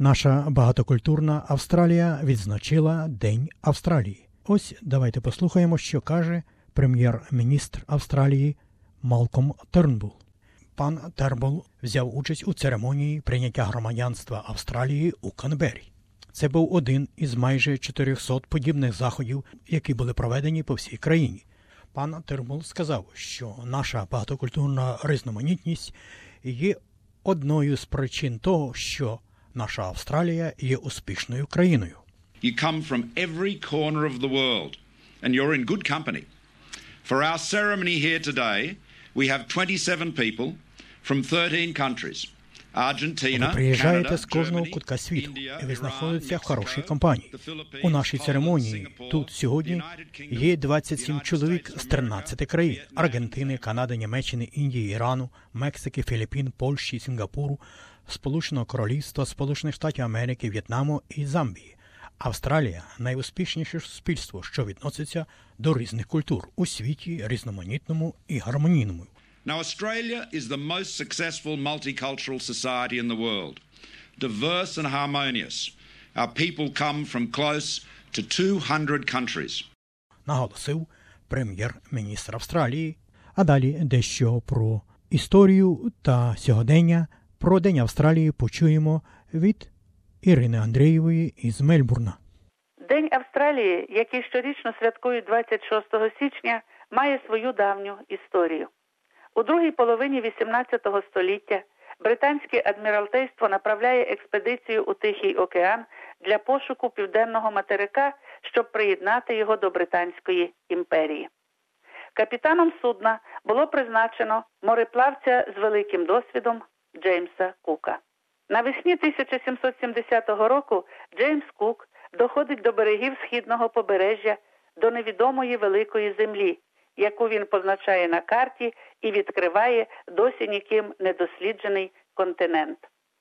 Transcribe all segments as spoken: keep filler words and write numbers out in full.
Наша багатокультурна Австралія відзначила День Австралії. Ось давайте послухаємо, що каже прем'єр-міністр Австралії Малком Тернбул. Пан Тернбул взяв участь у церемонії прийняття громадянства Австралії у Канбері. Це був один із майже чотирьохсот подібних заходів, які були проведені по всій країні. Пан Тернбул сказав, що наша багатокультурна різноманітність є одною з причин того, що наша Австралія є успішною країною. You come from every corner of the world, and you're in good company. For our ceremony here today, we have twenty-seven people from thirteen countries. Argentina, ви приїжджаєте Canada, з кожного Germany, кутка світу, India, і ви Iran, знаходитеся в хорошій Mexico, компанії. the Philippines, У нашій Poland, церемонії Singapore, тут сьогодні the United Kingdom, є двадцять сім the United чоловік States of з тринадцяти America, країн – Vietnam, Аргентини, Канади, Німеччини, Індії, Ірану, Мексики, Філіппін, Польщі, Сінгапуру, Сполученого Королівства, Сполучених Штатів Америки, В'єтнаму і Замбії. Австралія – найуспішніше суспільство, що відноситься до різних культур у світі різноманітному і гармонійному. Now, Australia is the most successful multicultural society in the world. Diverse and harmonious. Our people come from close to two hundred countries. Наголосив прем'єр-міністр Австралії. А далі дещо про історію та сьогодення. Про День Австралії почуємо від Ірини Андрієвої із Мельбурна. День Австралії, який щорічно святкують двадцять шостого січня, має свою давню історію. У другій половині вісімнадцятого століття британське адміралтейство направляє експедицію у Тихий океан для пошуку південного материка, щоб приєднати його до Британської імперії. Капітаном судна було призначено мореплавця з великим досвідом Джеймса Кука. Навесні тисяча сімсот сімдесятого року Джеймс Кук доходить до берегів східного побережжя, до невідомої великої землі, яку він позначає на карті і відкриває досі ніким недосліджений континент.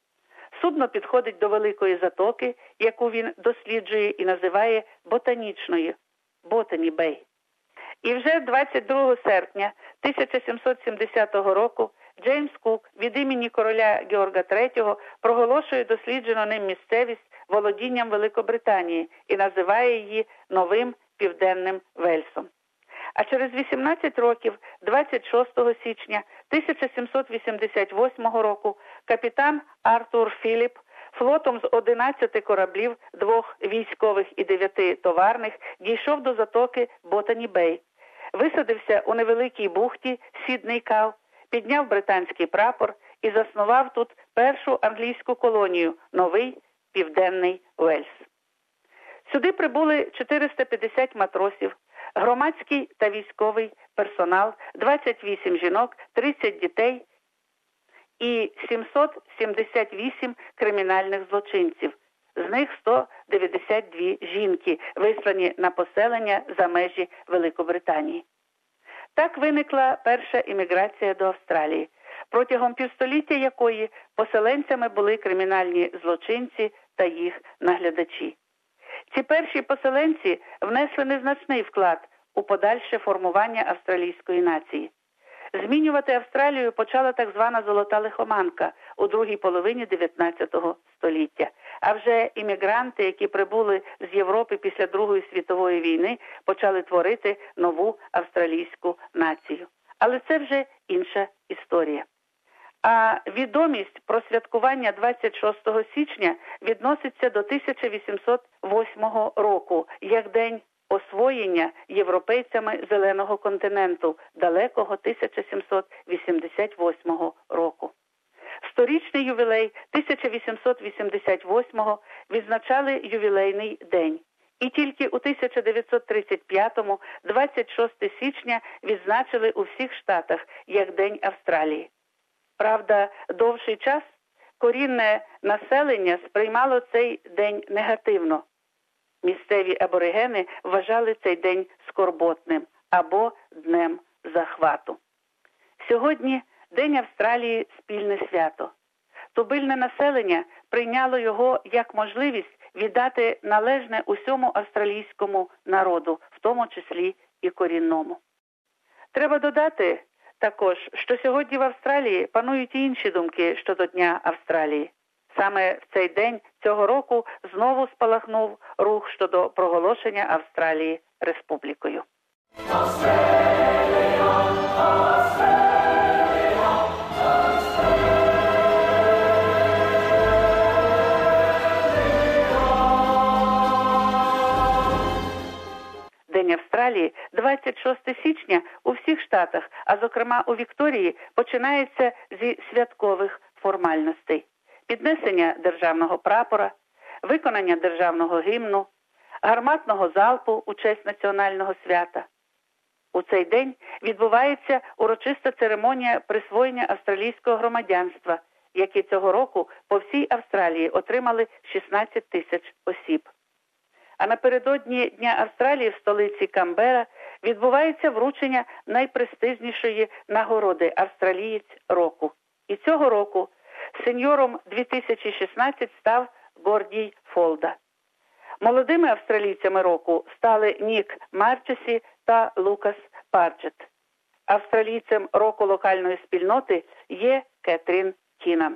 Судно підходить до великої затоки, яку він досліджує і називає ботанічною – Ботані Бей. І вже двадцять другого серпня тисяча сімсот сімдесятого року Джеймс Кук від імені короля Георга третього проголошує досліджену ним місцевість володінням Великобританії і називає її Новим Південним Вельсом. А через вісімнадцять років, двадцять шостого січня тисяча сімсот вісімдесят восьмого року, капітан Артур Філіп флотом з одинадцяти кораблів, двох військових і дев'яти товарних, дійшов до затоки Ботані Бей, висадився у невеликій бухті Сідней Кав, підняв британський прапор і заснував тут першу англійську колонію – Новий Південний Вельс. Сюди прибули чотириста п'ятдесят матросів, громадський та військовий персонал, двадцять вісім жінок, тридцять дітей і сімсот сімдесят вісім кримінальних злочинців. З них сто дев'яносто дві жінки, вислані на поселення за межі Великобританії. Так виникла перша імміграція до Австралії, протягом півстоліття якої поселенцями були кримінальні злочинці та їх наглядачі. Ці перші поселенці внесли незначний вклад у подальше формування австралійської нації. Змінювати Австралію почала так звана «золота лихоманка» у другій половині дев'ятнадцятого століття. А вже іммігранти, які прибули з Європи після Другої світової війни, почали творити нову австралійську націю. Але це вже інша історія. А відомість про святкування двадцять шостого січня відноситься до тисяча вісімсот восьмого року, як день освоєння європейцями зеленого континенту далекого тисяча сімсот вісімдесят восьмого року. Сторічний ювілей тисяча вісімсот вісімдесят восьмого відзначали ювілейний день. І тільки у тисяча дев'ятсот тридцять п'ятому двадцять шостого січня відзначили у всіх штатах як День Австралії. Правда, довший час корінне населення сприймало цей день негативно. Місцеві аборигени вважали цей день скорботним або Днем захвату. Сьогодні День Австралії – спільне свято. Тубильне населення прийняло його як можливість віддати належне усьому австралійському народу, в тому числі і корінному. Треба додати також, що сьогодні в Австралії панують і інші думки щодо Дня Австралії. Саме в цей день цього року знову спалахнув рух щодо проголошення Австралії республікою. День Австралії двадцять шостого січня у всіх штатах, а зокрема у Вікторії, починається зі святкових формальностей. Піднесення державного прапора, виконання державного гімну, гарматного залпу у честь національного свята. У цей день відбувається урочиста церемонія присвоєння австралійського громадянства, яке цього року по всій Австралії отримали шістнадцять тисяч осіб. А напередодні Дня Австралії в столиці Камбера відбувається вручення найпрестижнішої нагороди «Австралієць року». І цього року сеньором дві тисячі шістнадцять став Гордій Фолда. Молодими австралійцями року стали Нік Марчесі та Лукас Парджет. Австралійцем року локальної спільноти є Кетрін Кінан.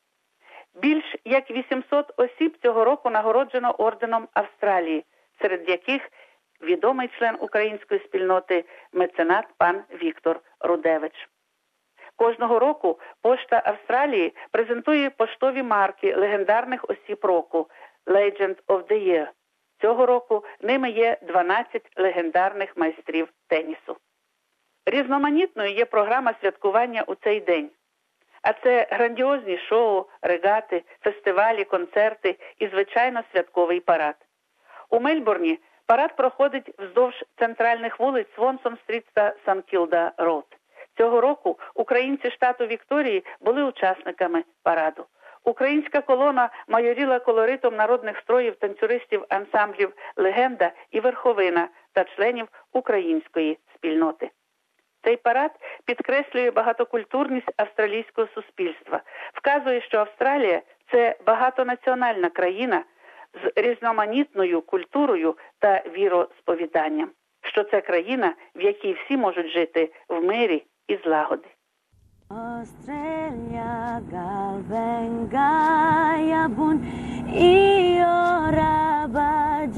Більш як вісімсот осіб цього року нагороджено орденом Австралії, серед яких відомий член української спільноти меценат пан Віктор Рудевич. Кожного року Пошта Австралії презентує поштові марки легендарних осіб року Legend of the Year. Цього року ними є дванадцять легендарних майстрів тенісу. Різноманітною є програма святкування у цей день. А це грандіозні шоу, регати, фестивалі, концерти і, звичайно, святковий парад. У Мельбурні парад проходить вздовж центральних вулиць Свонсон-стріт та Сан-Кілда-Роуд. Цього року українці штату Вікторії були учасниками параду. Українська колона майоріла колоритом народних строїв танцюристів ансамблів «Легенда» і «Верховина» та членів української спільноти. Цей парад підкреслює багатокультурність австралійського суспільства, вказує, що Австралія – це багатонаціональна країна з різноманітною культурою та віросповіданням, що це країна, в якій всі можуть жити в мирі і злагоді. Australia galbengaya bun iora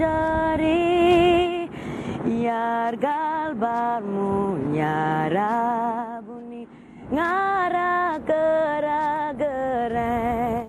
bajari yar galbar munyara buni ngara gera gere.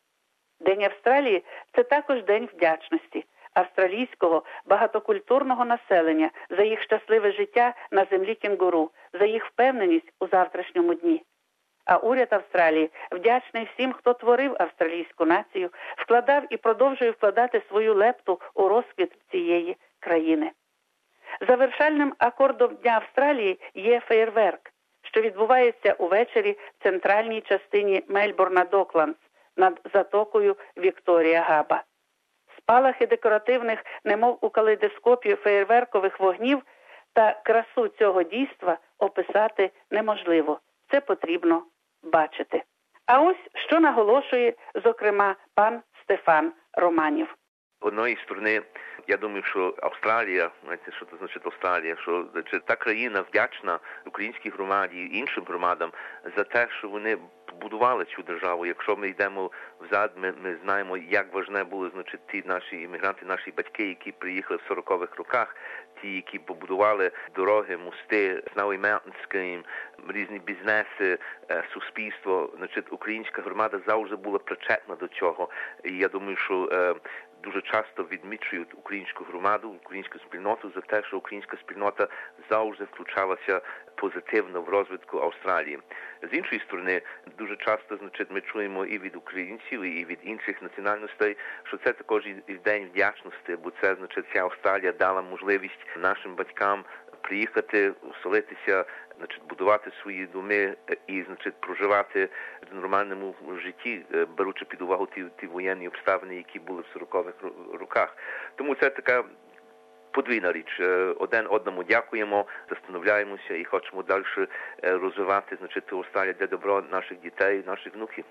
День Австралії – це також день вдячності австралійського багатокультурного населення за їх щасливе життя на землі кінгуру, за їх впевненість у завтрашньому дні. А уряд Австралії вдячний всім, хто творив австралійську націю, вкладав і продовжує вкладати свою лепту у розквіт цієї країни. Завершальним акордом Дня Австралії є феєрверк, що відбувається увечері в центральній частині Мельбурна Докландс над затокою Вікторія-Габа. Спалахи декоративних, немов у калейдоскопі феєрверкових вогнів та красу цього дійства описати неможливо. Це потрібно бачити. А ось що наголошує, зокрема, пан Стефан Романів. З однієї сторони, я думаю, що Австралія, знаєте, що це значить Австралія, що та країна вдячна українській громаді і іншим громадам за те, що вони побудували цю державу. Якщо ми йдемо взад, ми, ми знаємо, як важне були, значить, ті наші іммігранти, наші батьки, які приїхали в сорокових роках, ті, які побудували дороги, мости, Snowy Mountain Scheme, різні бізнеси, суспільство. Значить, українська громада завжди була причетна до цього. І я думаю, що е, дуже часто відмічують українську громаду, українську спільноту за те, що українська спільнота завжди включалася позитивно в розвитку Австралії. З іншої сторони, дуже часто, значить, ми чуємо і від українців, і від інших національностей, що це також і день вдячності, бо це, значить, ця Австралія дала можливість нашим батькам приїхати, оселитися, значить, будувати свої доми і, значить, проживати в нормальному житті, беручи під увагу ті, ті воєнні обставини, які були в сорокових роках. Тому це така подвійна річ. Один одному дякуємо, застановляємося і хочемо далі розвивати, значить, Австралію для добра наших дітей, наших внуків.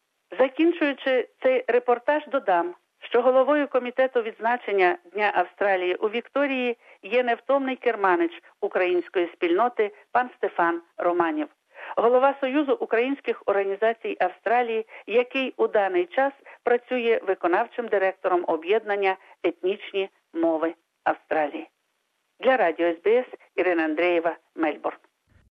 Закінчуючи цей репортаж, додам, що головою комітету відзначення Дня Австралії у Вікторії є невтомний керманич української спільноти пан Стефан Романів. голова Союзу українських організацій Австралії, який у даний час працює виконавчим директором об'єднання «Етнічні мови Австралії». Для радіо ес бі ес Ірина Андрієва, Мельбурн.